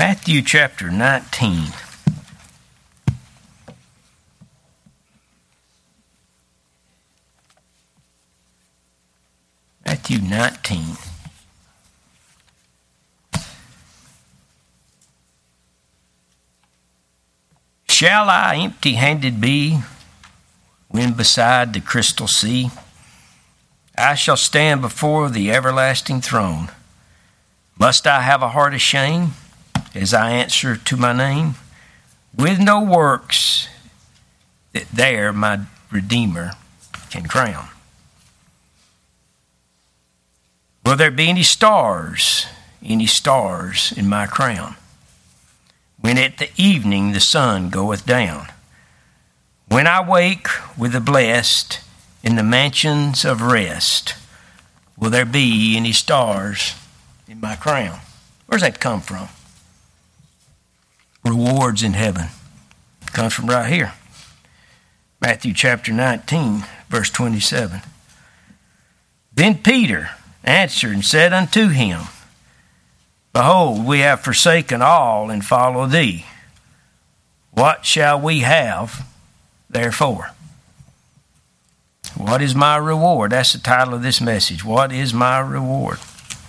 Matthew chapter 19. Matthew 19. Shall I empty-handed be when beside the crystal sea? I shall stand before the everlasting throne. Must I have a heart of shame as I answer to my name? With no works that there my Redeemer can crown. Will there be any stars in my crown? When at the evening the sun goeth down, when I wake with the blessed in the mansions of rest, will there be any stars in my crown? Where's that come from? Rewards in heaven. It comes from right here. Matthew chapter 19, verse 27. Then Peter answered and said unto him, Behold, we have forsaken all and follow thee. What shall we have therefore? What is my reward? That's the title of this message. What is my reward?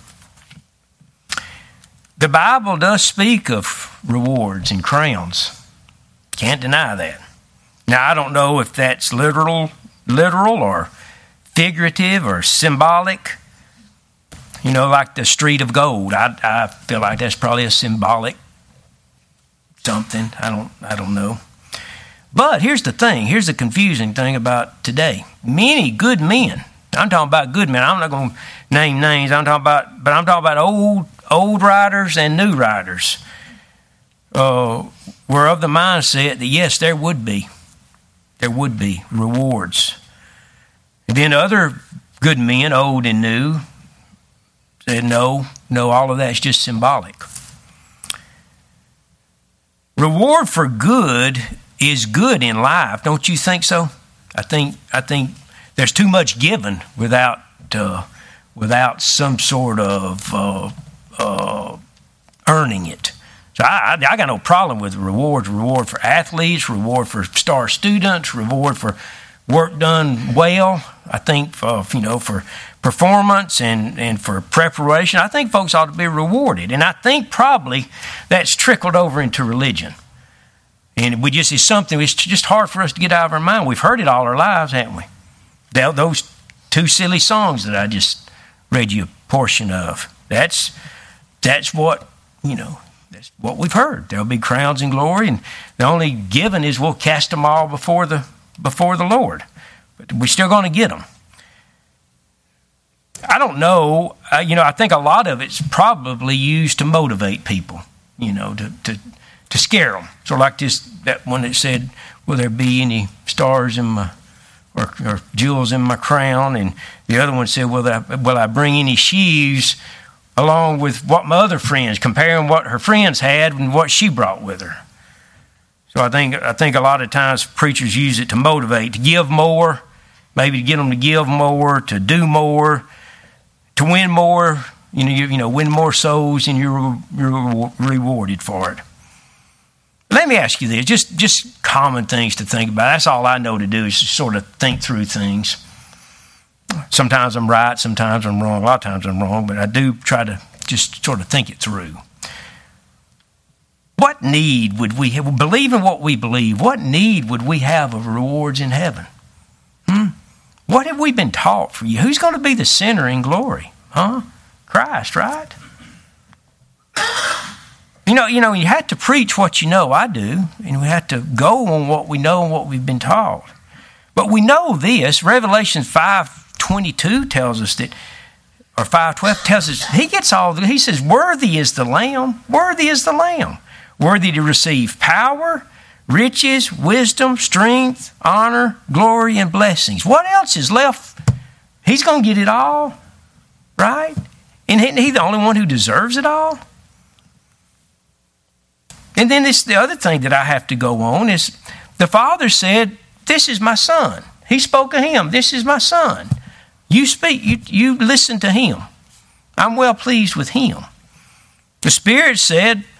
The Bible does speak of rewards and crowns. Can't deny that. Now, I don't know if that's literal or figurative or symbolic. You know, like the street of gold. I feel like that's probably a symbolic something. I don't know. But here's the thing. Here's the confusing thing about today. Many good men. I'm talking about good men. I'm not going to name names. I'm talking about old writers and new writers. Were of the mindset that yes, there would be rewards. And then other good men, old and new, said no, all of that's just symbolic. Reward for good is good in life, don't you think so? I think there's too much given without some sort of earning it. So I got no problem with rewards. Reward for athletes, reward for star students, reward for work done well. I think for performance and for preparation, I think folks ought to be rewarded. And I think probably that's trickled over into religion. And it's something, it's just hard for us to get out of our mind. We've heard it all our lives, haven't we? Those two silly songs that I just read you a portion of. That's what, that's what we've heard. There'll be crowns and glory, and the only given is we'll cast them all before the Lord. But we're still going to get them. I don't know. I think a lot of it's probably used to motivate people, to scare them. So like that one that said, will there be any stars in my, or jewels in my crown? And the other one said, will I bring any sheaves along with what my other friends, comparing what her friends had and what she brought with her. So I think a lot of times preachers use it to motivate, to give more, maybe to get them to give more, to do more, to win more. Win more souls, and you're rewarded for it. Let me ask you this, just common things to think about. That's all I know to do is to sort of think through things. Sometimes I'm right, sometimes I'm wrong. A lot of times I'm wrong, but I do try to just sort of think it through. What need would we have? Believe in what we believe. What need would we have of rewards in heaven? What have we been taught for you? Who's going to be the center in glory? Christ, right? You have to preach what you know. I do. And we have to go on what we know and what we've been taught. But we know this. Revelation 5:22 tells us that, or 5:12 tells us, he says, worthy is the Lamb. Worthy is the Lamb. Worthy to receive power, riches, wisdom, strength, honor, glory, and blessings. What else is left? He's going to get it all, right? And isn't he the only one who deserves it all? And then the other thing that I have to go on is the Father said, this is my son. He spoke of him. This is my son. You speak, you listen to him. I'm well pleased with him. The Spirit said,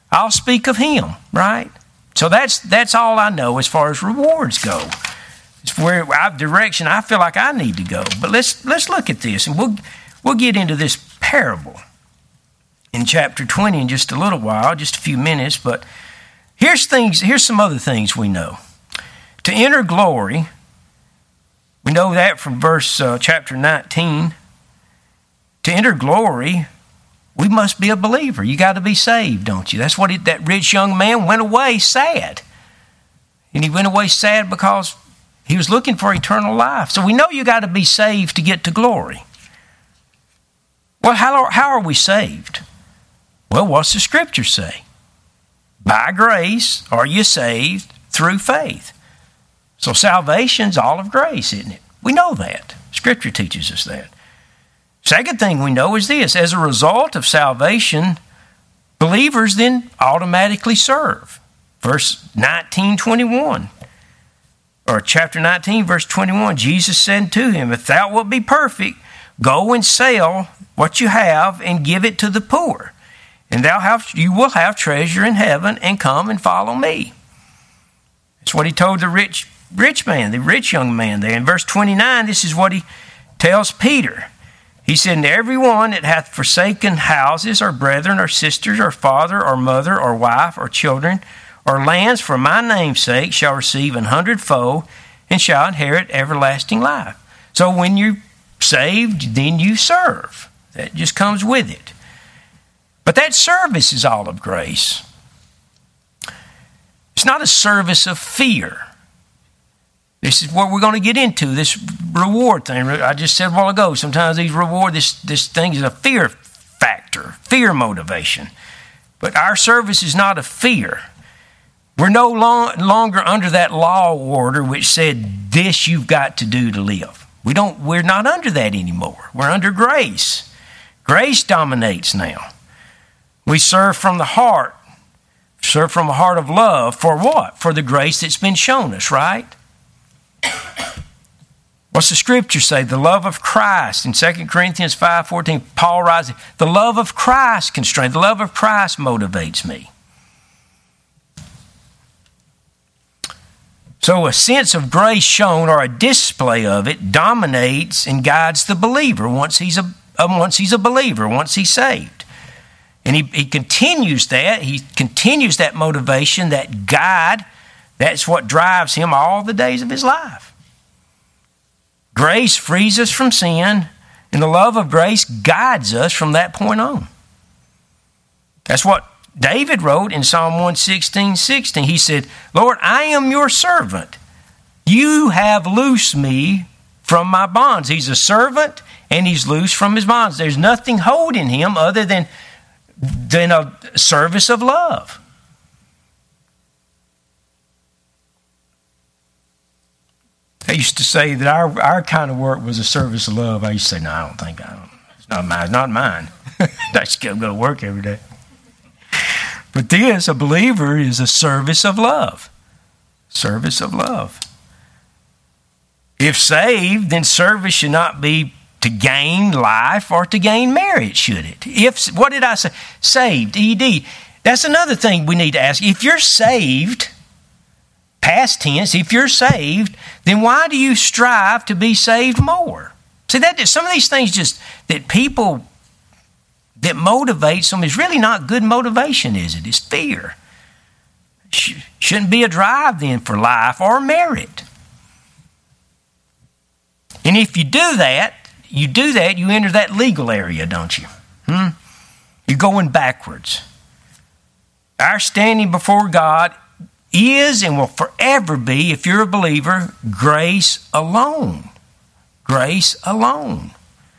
I'll speak of him, right? So that's all I know as far as rewards go. It's where direction I feel like I need to go. But let's look at this, and we'll get into this parable in chapter 20 in just a little while, just a few minutes. But here's some other things we know. To enter glory, we know that from chapter 19. To enter glory, we must be a believer. You got to be saved, don't you? That's what that rich young man went away sad. And he went away sad because he was looking for eternal life. So we know you got to be saved to get to glory. Well, how are we saved? Well, what's the Scripture say? By grace are you saved through faith. So salvation's all of grace, isn't it? We know that. Scripture teaches us that. Second thing we know is this. As a result of salvation, believers then automatically serve. Verse 19:21. Or chapter 19, verse 21, Jesus said to him, if thou wilt be perfect, go and sell what you have and give it to the poor. And you will have treasure in heaven, and come and follow me. That's what he told the rich man, the rich young man there. In verse 29, this is what he tells Peter. He said, and every one that hath forsaken houses, or brethren, or sisters, or father, or mother, or wife, or children, or lands for my name's sake shall receive 100-fold and shall inherit everlasting life. So when you're saved, then you serve. That just comes with it. But that service is all of grace. It's not a service of fear. This is what we're going to get into, this reward thing. I just said a while ago, sometimes this thing is a fear factor, fear motivation. But our service is not a fear. We're no longer under that law order which said this you've got to do to live. We're not under that anymore. We're under grace. Grace dominates now. We serve from the heart. Serve from a heart of love. For what? For the grace that's been shown us, right? What's the Scripture say? The love of Christ. In 2 Corinthians 5:14, Paul writes, the love of Christ constrains. The love of Christ motivates me. So a sense of grace shown, or a display of it, dominates and guides the believer once he's a believer, once he's saved. And he continues that. He continues that motivation, that guide. That's what drives him all the days of his life. Grace frees us from sin, and the love of grace guides us from that point on. That's what David wrote in Psalm 116:16. He said, Lord, I am your servant. You have loosed me from my bonds. He's a servant, and he's loose from his bonds. There's nothing holding him other than a service of love. I used to say that our kind of work was a service of love. I used to say, no, I don't think it's not mine. It's not mine. I just go to work every day. But this, a believer, is a service of love. Service of love. If saved, then service should not be to gain life or to gain merit, should it? What did I say? Saved, ED. That's another thing we need to ask. If you're saved, past tense, if you're saved, then why do you strive to be saved more? See, that some of these things that people, that motivates them is really not good motivation, is it? It's fear. Shouldn't be a drive then for life or merit. And if you do that, you enter that legal area, don't you? You're going backwards. Our standing before God is and will forever be, if you're a believer, grace alone. Grace alone.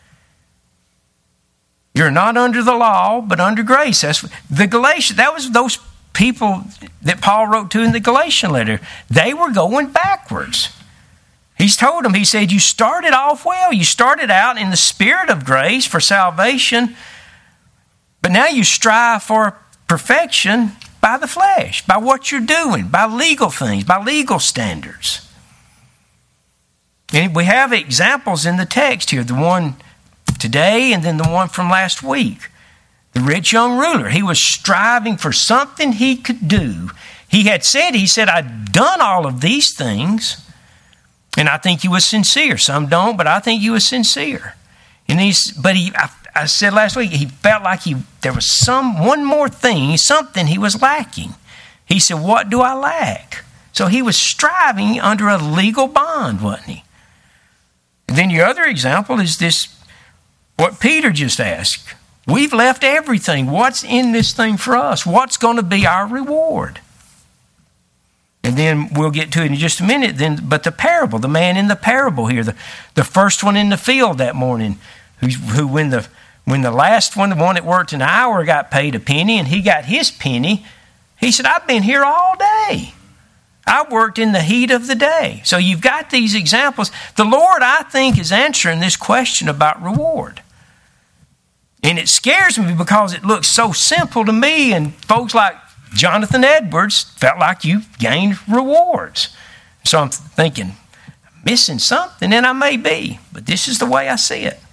You're not under the law, but under grace. That's the Galatians. That was those people that Paul wrote to in the Galatian letter. They were going backwards. He's told them, he said, you started off well. You started out in the spirit of grace for salvation, but now you strive for perfection by the flesh, by what you're doing, by legal things, by legal standards. And we have examples in the text here, the one today and then the one from last week. The rich young ruler, he was striving for something he could do. He said, I've done all of these things. And I think he was sincere. Some don't, but I think he was sincere. And I said last week, he felt like there was one more thing, something he was lacking. He said, what do I lack? So he was striving under a legal bond, wasn't he? And then your other example is this, what Peter just asked. We've left everything. What's in this thing for us? What's going to be our reward? And then we'll get to it in just a minute. But the parable, the man in the parable here, the first one in the field that morning, who when the last one, the one that worked an hour, got paid a penny, and he got his penny, he said, I've been here all day. I worked in the heat of the day. So you've got these examples. The Lord, I think, is answering this question about reward. And it scares me because it looks so simple to me, and folks like Jonathan Edwards felt like you gained rewards. So I'm thinking, I'm missing something, and I may be, but this is the way I see it.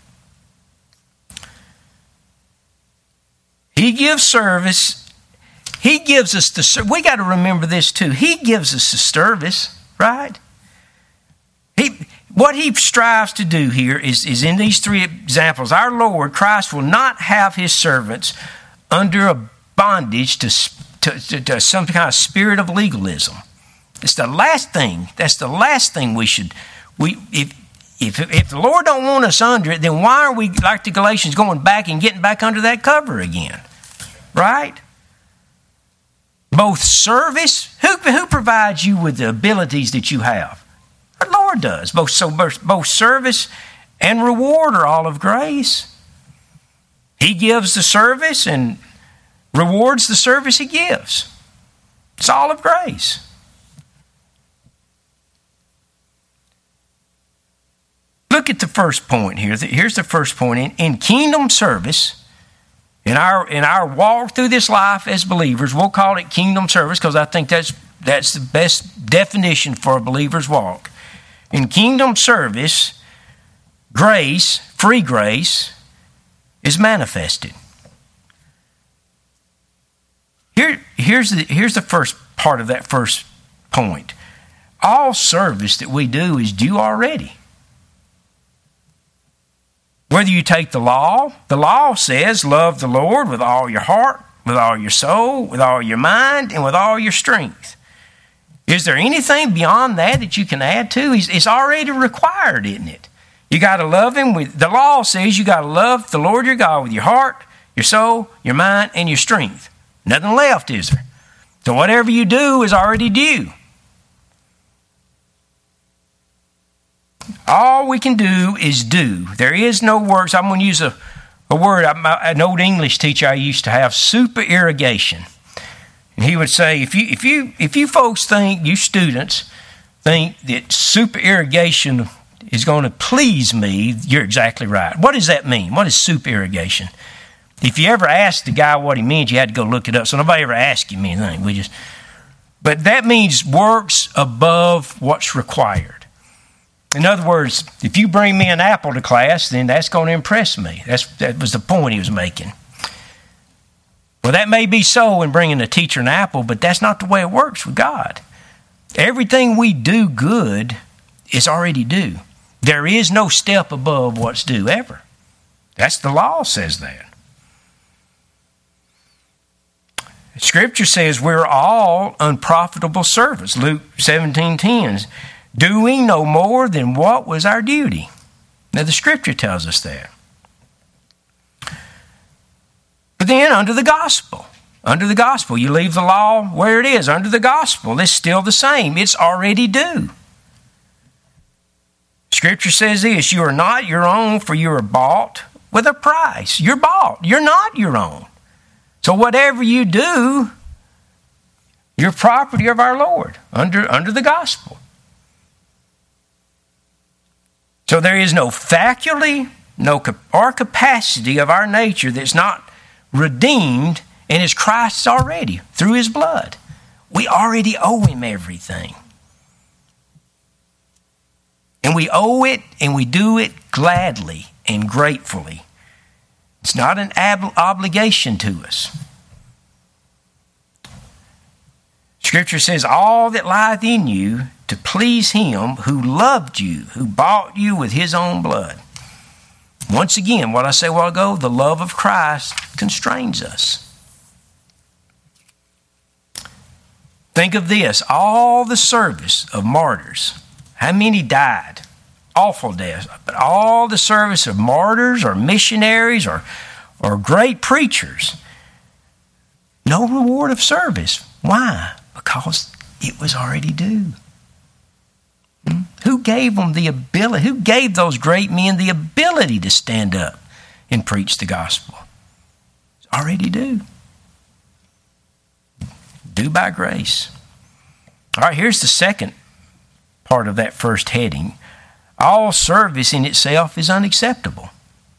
He gives service. He gives us the service. We got to remember this too. He gives us the service, right? What he strives to do here is in these three examples. Our Lord, Christ, will not have his servants under a bondage to some kind of spirit of legalism. It's the last thing. That's the last thing we should. If the Lord don't want us under it, then why are we, like the Galatians, going back and getting back under that cover again? Right? Both service. Who provides you with the abilities that you have? Our Lord does. Both service and reward are all of grace. He gives the service and rewards the service he gives. It's all of grace. Look at the first point here. Here's the first point. In kingdom service, in our walk through this life as believers, we'll call it kingdom service because I think that's the best definition for a believer's walk. In kingdom service, grace, free grace, is manifested. Here's the first part of that first point. All service that we do is due already. Whether you take the law says love the Lord with all your heart, with all your soul, with all your mind, and with all your strength. Is there anything beyond that you can add to? It's already required, isn't it? You got to love him. The law says you got to love the Lord your God with your heart, your soul, your mind, and your strength. Nothing left, is there? So whatever you do is already due. All we can do is do. There is no works. I'm going to use a word. An old English teacher I used to have, super irrigation. And he would say, if you folks think, you students think that super irrigation is going to please me, you're exactly right. What does that mean? What is super irrigation? If you ever asked the guy what he means, you had to go look it up. So nobody ever asked him anything. But that means works above what's required. In other words, if you bring me an apple to class, then that's going to impress me. That was the point he was making. Well, that may be so in bringing a teacher an apple, but that's not the way it works with God. Everything we do good is already due. There is no step above what's due ever. That's the law says that. Scripture says we're all unprofitable servants. Luke 17:10, doing no more than what was our duty. Now the Scripture tells us that. But then under the gospel, you leave the law where it is. Under the gospel, it's still the same. It's already due. Scripture says this, you are not your own, for you are bought with a price. You're bought. You're not your own. So whatever you do, you're property of our Lord under the gospel. So there is no faculty, or capacity of our nature that's not redeemed, and it's Christ's already through his blood. We already owe him everything. And we owe it, and we do it gladly and gratefully. It's not an obligation to us. Scripture says, all that lieth in you to please him who loved you, who bought you with his own blood. Once again, what I said a while ago, the love of Christ constrains us. Think of this, all the service of martyrs. How many died? Awful deaths. But all the service of martyrs or missionaries or great preachers. No reward of service. Why? Because it was already due. Who gave them the ability? Who gave those great men the ability to stand up and preach the gospel? It's already due. Due by grace. All right, here's the second part of that first heading. All service in itself is unacceptable.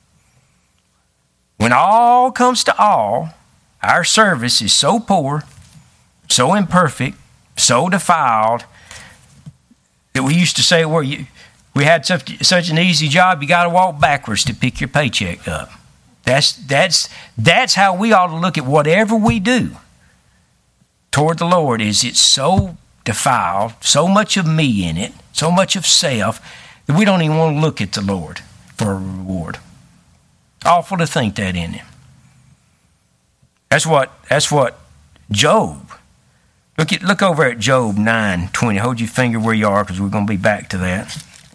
When all comes to all, our service is so poor, so imperfect, so defiled, that we used to say, well, we had such an easy job, you got to walk backwards to pick your paycheck up. That's how we ought to look at whatever we do toward the Lord. Is it's so defiled, so much of me in it, so much of self, that we don't even want to look at the Lord for a reward. Awful to think that in him. That's what Job. Look over at Job 9:20. Hold your finger where you are, because we're going to be back to that.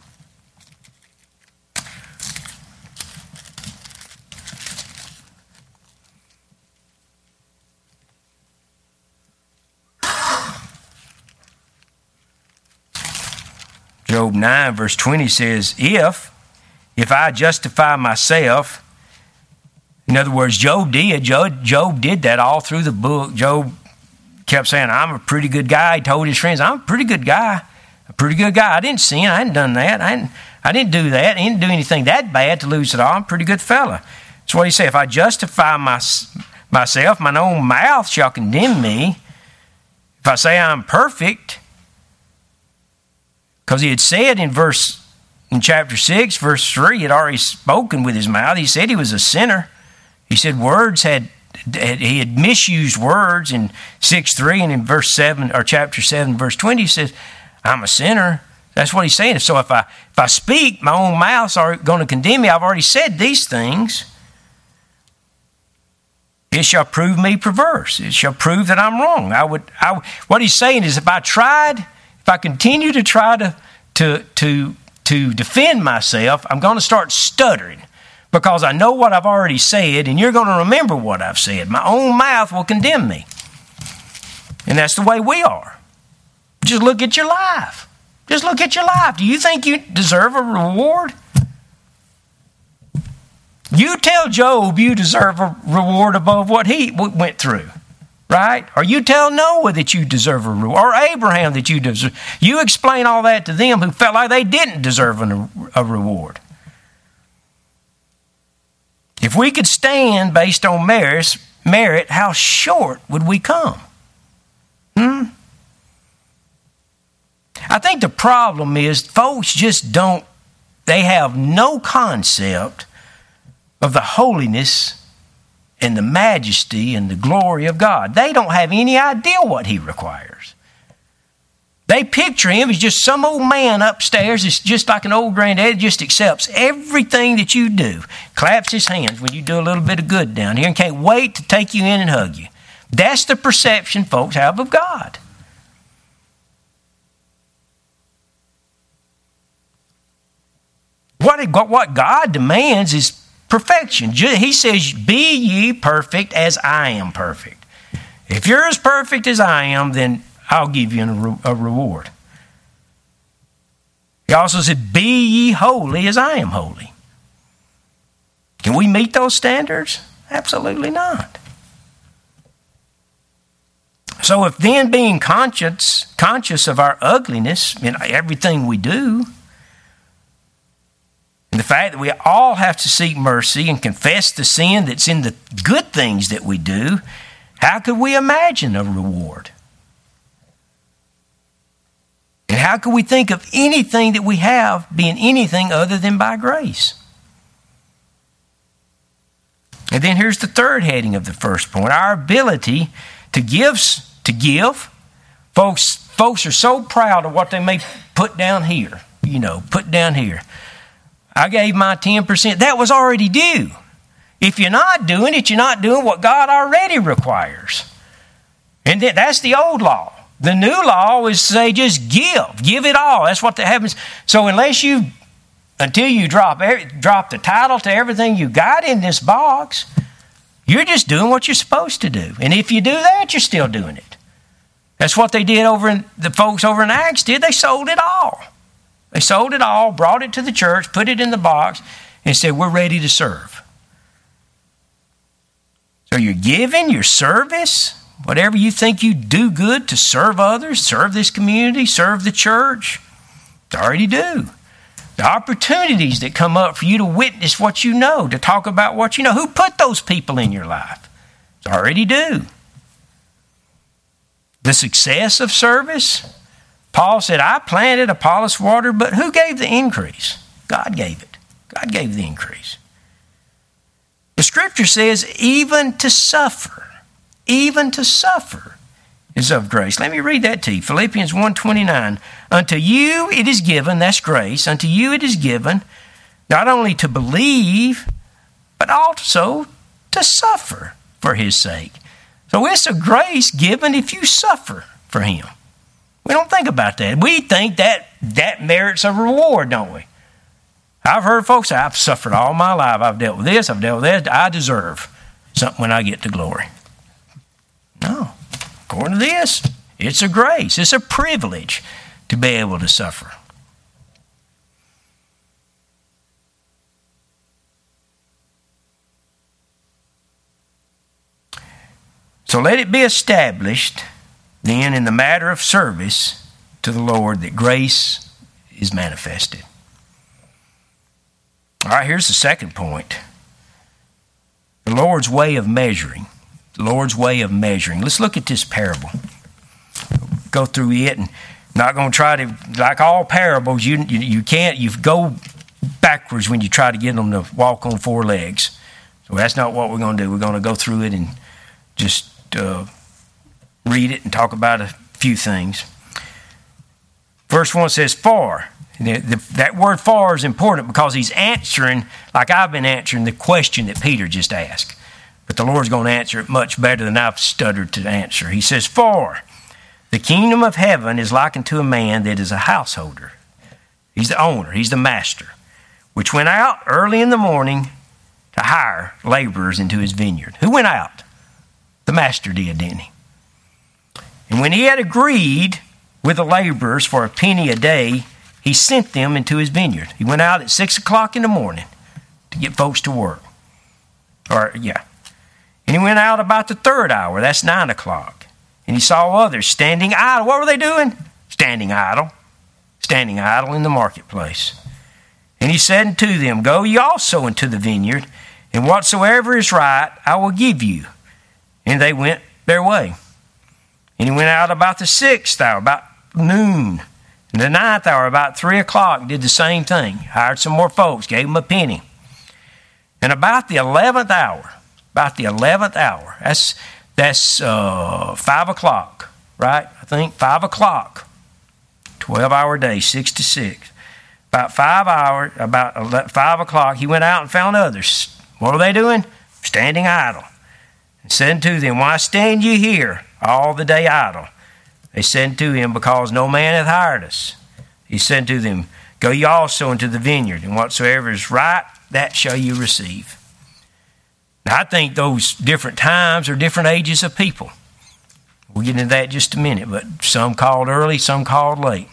Job 9 verse 20 says, if I justify myself, in other words, Job did that all through the book. Job kept saying, I'm a pretty good guy. He told his friends, I'm a pretty good guy. I didn't sin. I hadn't done that. I didn't do that. I didn't do anything that bad to lose it all. I'm a pretty good fella. That's what he said. If I justify myself, mine own mouth shall condemn me. If I say I'm perfect, because he had said in chapter 6, verse 3, he had already spoken with his mouth. He said he was a sinner. He said he had misused words in 6:3, and in verse 7 or chapter 7, verse 20, he says, I'm a sinner. That's what he's saying. So if I speak, my own mouth's are going to condemn me. I've already said these things. It shall prove me perverse. It shall prove that I'm wrong. What he's saying is, if I continue to try to defend myself, I'm going to start stuttering, because I know what I've already said, and you're going to remember what I've said. My own mouth will condemn me. And that's the way we are. Just look at your life. Just look at your life. Do you think you deserve a reward? You tell Job you deserve a reward above what he went through, right? Or you tell Noah that you deserve a reward, or Abraham that you deserve. You explain all that to them who felt like they didn't deserve a reward. If we could stand based on merit, how short would we come? I think the problem is folks they have no concept of the holiness and the majesty and the glory of God. They don't have any idea what he requires. They picture him as just some old man upstairs. It's just like an old granddad, just accepts everything that you do. Claps his hands when you do a little bit of good down here and can't wait to take you in and hug you. That's the perception folks have of God. What God demands is perfection. He says, be ye perfect as I am perfect. If you're as perfect as I am, then I'll give you a reward. He also said, be ye holy as I am holy. Can we meet those standards? Absolutely not. So if then being conscious of our ugliness in everything we do, and the fact that we all have to seek mercy and confess the sin that's in the good things that we do, how could we imagine a reward? And how could we think of anything that we have being anything other than by grace? And then here's the third heading of the first point, our ability to give. Folks are so proud of what they may put down here, put down here. I gave my 10%. That was already due. If you're not doing it, you're not doing what God already requires. And that's the old law. The new law is to say just give it all. That's what happens. So until you drop the title to everything you got in this box, you're just doing what you're supposed to do. And if you do that, you're still doing it. That's what they did the folks over in Acts did. They sold it all. They sold it all, brought it to the church, put it in the box, and said, we're ready to serve. So you're giving your service, whatever you think you do good to serve others, serve this community, serve the church, it's already due. The opportunities that come up for you to witness what you know, to talk about what you know, who put those people in your life? It's already due. The success of service, Paul said, I planted, Apollos watered, but who gave the increase? God gave it. God gave the increase. The scripture says, even to suffer is of grace. Let me read that to you. Philippians 1:29. Unto you it is given, that's grace, unto you it is given, not only to believe, but also to suffer for his sake. So it's a grace given if you suffer for him. We don't think about that. We think that merits a reward, don't we? I've heard folks say, I've suffered all my life. I've dealt with this, I've dealt with that. I deserve something when I get to glory. No. According to this, it's a grace. It's a privilege to be able to suffer. So let it be established then in the matter of service to the Lord that grace is manifested. All right, here's the second point. The Lord's way of measuring. The Lord's way of measuring. Let's look at this parable. Go through it, and not going to try to, like all parables, you can't, you go backwards when you try to get them to walk on four legs. So that's not what we're going to do. We're going to go through it and just read it and talk about a few things. Verse 1 says, for. That word for is important because he's answering, like I've been answering, the question that Peter just asked. But the Lord's going to answer it much better than I've stuttered to answer. He says, for the kingdom of heaven is likened to a man that is a householder. He's the owner. He's the master, which went out early in the morning to hire laborers into his vineyard. Who went out? The master did, didn't he? And when he had agreed with the laborers for a penny a day, he sent them into his vineyard. He went out at 6 o'clock in the morning to get folks to work. And he went out about the third hour. That's 9 o'clock. And he saw others standing idle. What were they doing? Standing idle. Standing idle in the marketplace. And he said unto them, go ye also into the vineyard, and whatsoever is right I will give you. And they went their way. And he went out about the 6th hour, about noon. And the 9th hour, about 3 o'clock, did the same thing. Hired some more folks, gave them a penny. And about the 11th hour, that's 5 o'clock, right? I think 5 o'clock, 12-hour day, 6 to 6. About 5 o'clock, he went out and found others. What are they doing? Standing idle. And said unto them, why stand ye here all the day idle? They said unto him, because no man hath hired us. He said unto them, go ye also into the vineyard, and whatsoever is right, that shall you receive. Now, I think those different times are different ages of people. We'll get into that in just a minute, but some called early, some called late.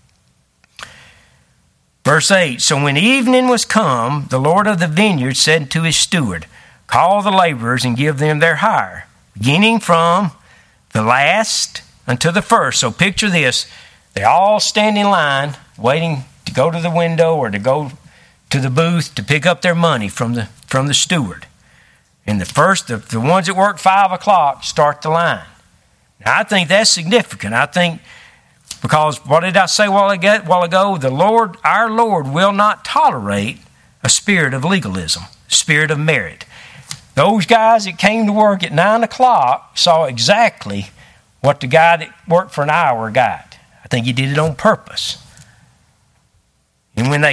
Verse 8, so when evening was come, the Lord of the vineyard said unto his steward, call the laborers and give them their hire, beginning from the last unto the first. So picture this. They all stand in line waiting to go to the window or to go to the booth to pick up their money from the steward. And the ones that work 5 o'clock start the line. Now, I think that's significant. I think because what did I say a while ago? Our Lord will not tolerate a spirit of legalism, a spirit of merit. Those guys that came to work at 9 o'clock saw exactly what the guy that worked for an hour got. I think he did it on purpose. And when they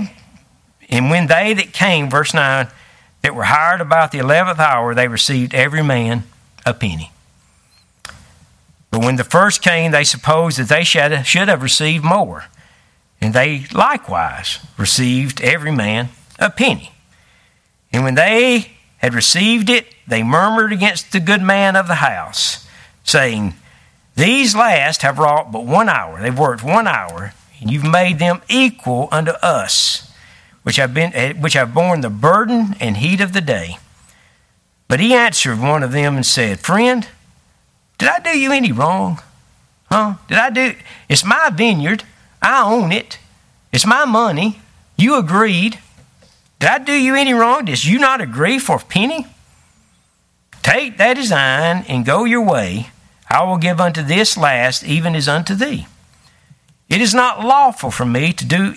that came, verse 9, that were hired about the 11th hour, they received every man a penny. But when the first came, they supposed that they should have received more. And they likewise received every man a penny. And when they had received it, they murmured against the good man of the house, saying, These last have wrought but 1 hour. They've worked 1 hour, and you've made them equal unto us, which have borne the burden and heat of the day. But he answered one of them and said, Friend, did I do you any wrong? It's my vineyard. I own it. It's my money. You agreed. Did I do you any wrong? Did you not agree for a penny? Take that as thine and go your way. I will give unto this last even as unto thee. Is it not lawful for me to do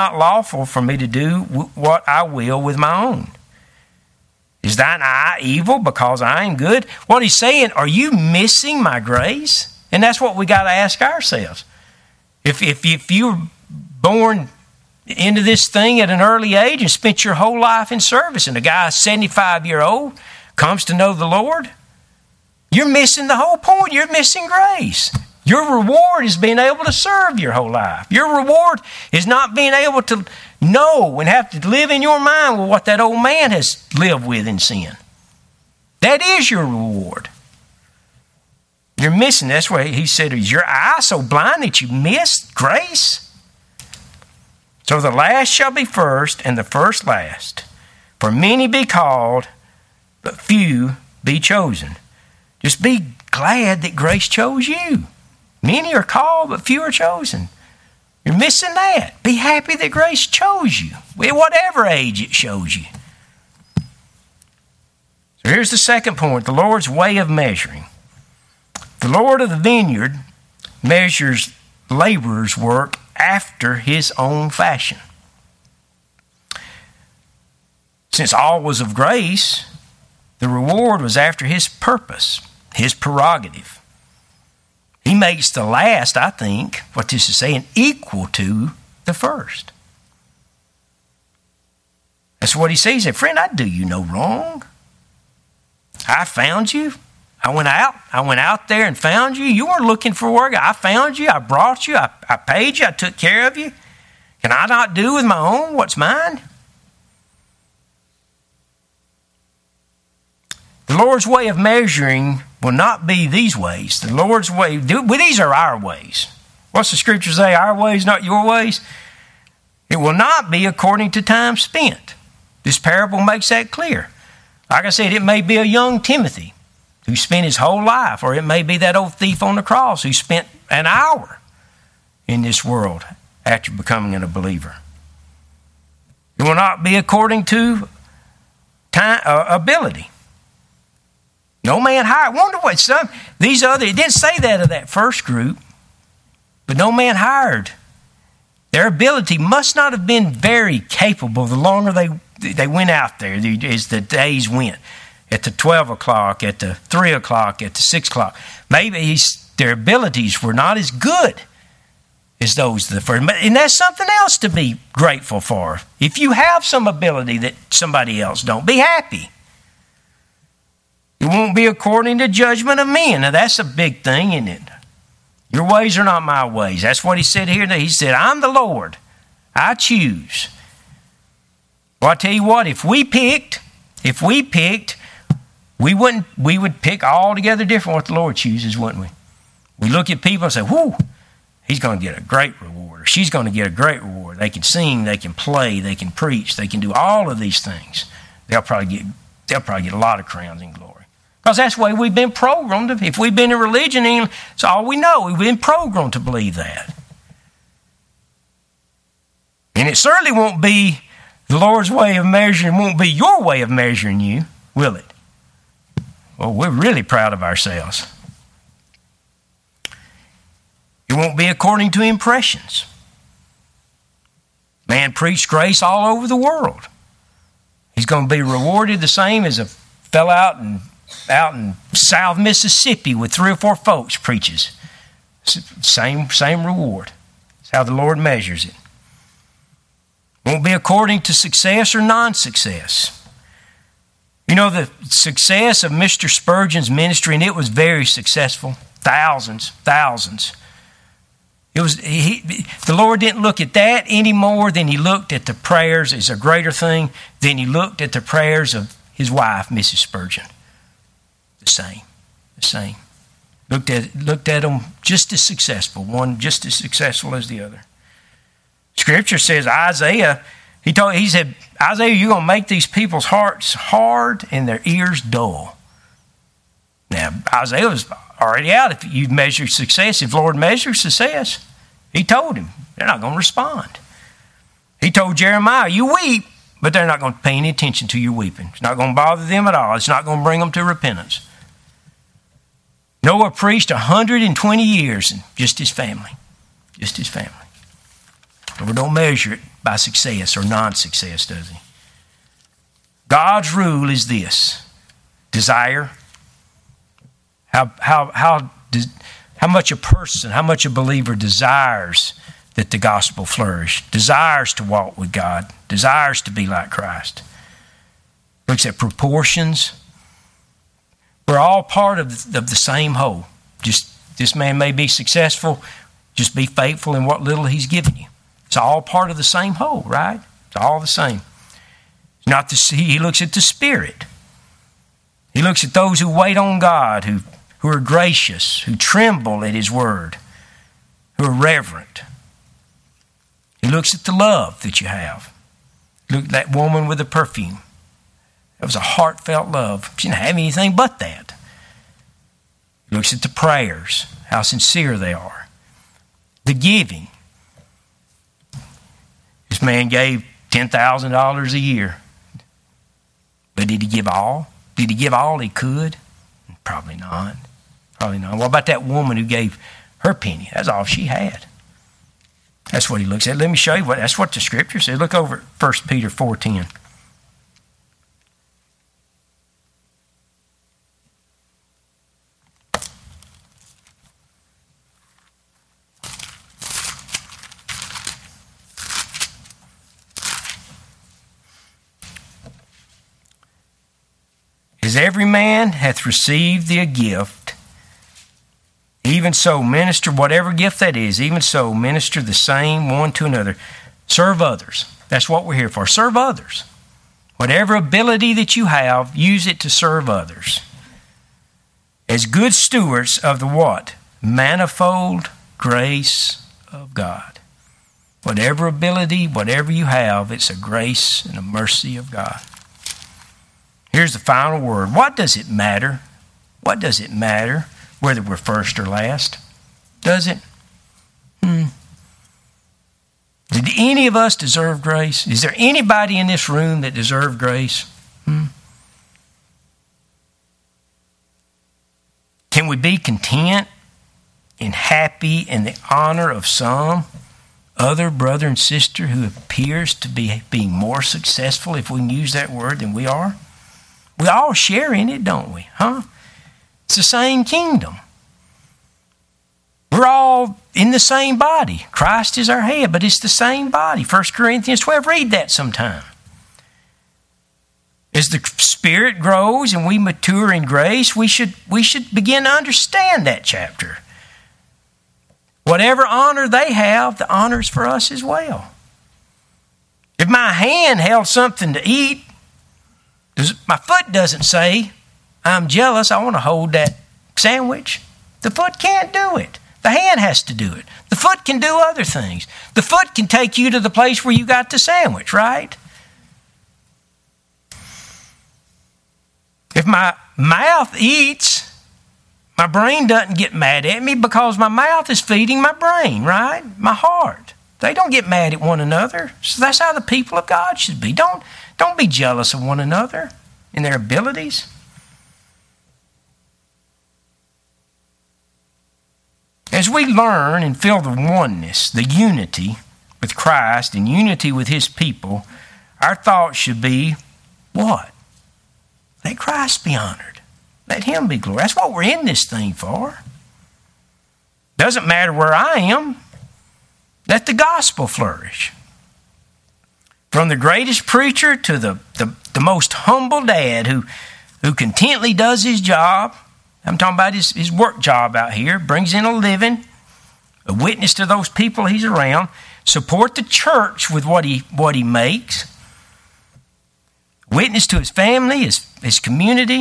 what I will with my own? Is thine eye evil because I am good? What he's saying, are you missing my grace? And that's what we got to ask ourselves. If you were born into this thing at an early age and spent your whole life in service, and a guy 75-year-old comes to know the Lord, you're missing the whole point. You're missing grace. Your reward is being able to serve your whole life. Your reward is not being able to know and have to live in your mind with what that old man has lived with in sin. That is your reward. You're missing. That's why he said, is your eye so blind that you miss grace? So the last shall be first, and the first last. For many be called, but few be chosen. Just be glad that grace chose you. Many are called, but few are chosen. You're missing that. Be happy that grace chose you, at whatever age it shows you. So here's the second point, the Lord's way of measuring. The Lord of the vineyard measures laborers' work after his own fashion. Since all was of grace, the reward was after his purpose, his prerogative. He makes the last, I think, what this is saying, equal to the first. That's what he says. He said, friend, I do you no wrong. I found you. I went out there and found you. You weren't looking for work. I found you. I brought you. I paid you. I took care of you. Can I not do with my own what's mine? The Lord's way of measuring will not be these ways. The Lord's way, these are our ways. What's the scripture say? Our ways, not your ways. It will not be according to time spent. This parable makes that clear. Like I said, it may be a young Timothy who spent his whole life, or it may be that old thief on the cross who spent an hour in this world after becoming a believer. It will not be according to time, ability. No man hired. Wonder what it didn't say that of that first group, but no man hired. Their ability must not have been very capable the longer they went out there as the days went. At the 12 o'clock, at the 3 o'clock, at the 6 o'clock. Maybe their abilities were not as good as those of the first. And that's something else to be grateful for. If you have some ability that somebody else don't, be happy. It won't be according to judgment of men. Now that's a big thing, isn't it? Your ways are not my ways. That's what he said here. He said, I'm the Lord. I choose. Well, I tell you what, if we picked, we would pick altogether different what the Lord chooses, wouldn't we? We look at people and say, whoo, he's going to get a great reward, or she's going to get a great reward. They can sing, they can play, they can preach, they can do all of these things. They'll probably get a lot of crowns in glory. Because that's the way we've been programmed. If we've been in religion, it's all we know. We've been programmed to believe that. And it certainly won't be the Lord's way of measuring, won't be your way of measuring you, will it? Well, we're really proud of ourselves. It won't be according to impressions. Man preached grace all over the world. He's going to be rewarded the same as a fell out in South Mississippi with 3 or 4 folks preaches. Same reward. That's how the Lord measures it. Won't be according to success or non-success. You know, the success of Mr. Spurgeon's ministry, and it was very successful. Thousands. It was the Lord didn't look at that any more than He looked at the prayers. It's a greater thing than He looked at the prayers of his wife, Mrs. Spurgeon. The same. Looked at them just as successful. One just as successful as the other. Scripture says Isaiah. He said, Isaiah, you're going to make these people's hearts hard and their ears dull. Now, Isaiah was already out. If you measure success, if the Lord measures success, He told him, they're not going to respond. He told Jeremiah, you weep, but they're not going to pay any attention to your weeping. It's not going to bother them at all. It's not going to bring them to repentance. Noah preached 120 years and just his family. Lord don't measure it by success or non-success, does He? God's rule is this: desire. How much a person, how much a believer desires that the gospel flourish, desires to walk with God, desires to be like Christ. Looks at proportions. We're all part of the same whole. Just this man may be successful, just be faithful in what little he's given you. It's all part of the same whole, right? It's all the same. He looks at the Spirit. He looks at those who wait on God, who are gracious, who tremble at His word, who are reverent. He looks at the love that you have. Look at that woman with the perfume. That was a heartfelt love. She didn't have anything but that. He looks at the prayers, how sincere they are. The giving. This man gave $10,000 a year. But did he give all? Did he give all he could? Probably not. What about that woman who gave her penny? That's all she had. That's what he looks at. Let me show you that's what the Scripture says. Look over at 1 Peter 4:10. As every man hath received the gift, even so minister, whatever gift that is, even so minister the same one to another. Serve others. That's what we're here for. Serve others. Whatever ability that you have, use it to serve others. As good stewards of the what? Manifold grace of God. Whatever ability, whatever you have, it's a grace and a mercy of God. Here's the final word. What does it matter? What does it matter whether we're first or last? Does it? Did any of us deserve grace? Is there anybody in this room that deserved grace? Can we be content and happy in the honor of some other brother and sister who appears to be being more successful, if we can use that word, than we are? We all share in it, don't we? It's the same kingdom. We're all in the same body. Christ is our head, but it's the same body. 1 Corinthians 12, read that sometime. As the Spirit grows and we mature in grace, we should begin to understand that chapter. Whatever honor they have, the honor's for us as well. If my hand held something to eat, my foot doesn't say, I'm jealous, I want to hold that sandwich. The foot can't do it. The hand has to do it. The foot can do other things. The foot can take you to the place where you got the sandwich, right? If my mouth eats, my brain doesn't get mad at me because my mouth is feeding my brain, right? My heart. They don't get mad at one another. So that's how the people of God should be. Don't be jealous of one another in their abilities. As we learn and feel the oneness, the unity with Christ and unity with His people, our thoughts should be what? Let Christ be honored. Let him be glorified. That's what we're in this thing for. Doesn't matter where I am. Let the gospel flourish. From the greatest preacher to the most humble dad who contently does his job. I'm talking about his work job out here. Brings in a living. A witness to those people he's around. Support the church with what he makes. Witness to his family, his community.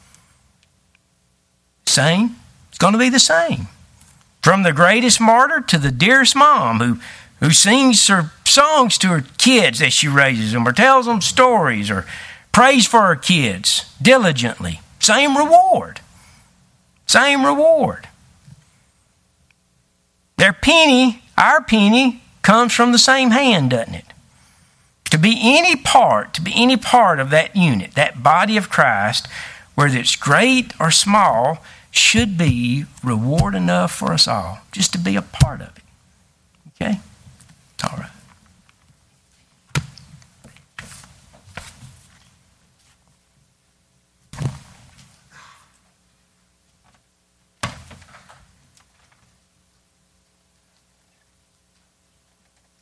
Same. It's going to be the same. From the greatest martyr to the dearest mom who sings her songs to her kids as she raises them, or tells them stories, or prays for her kids diligently. Same reward. Same reward. Our penny comes from the same hand, doesn't it? To be any part of that unit, that body of Christ, whether it's great or small, should be reward enough for us all, just to be a part of it.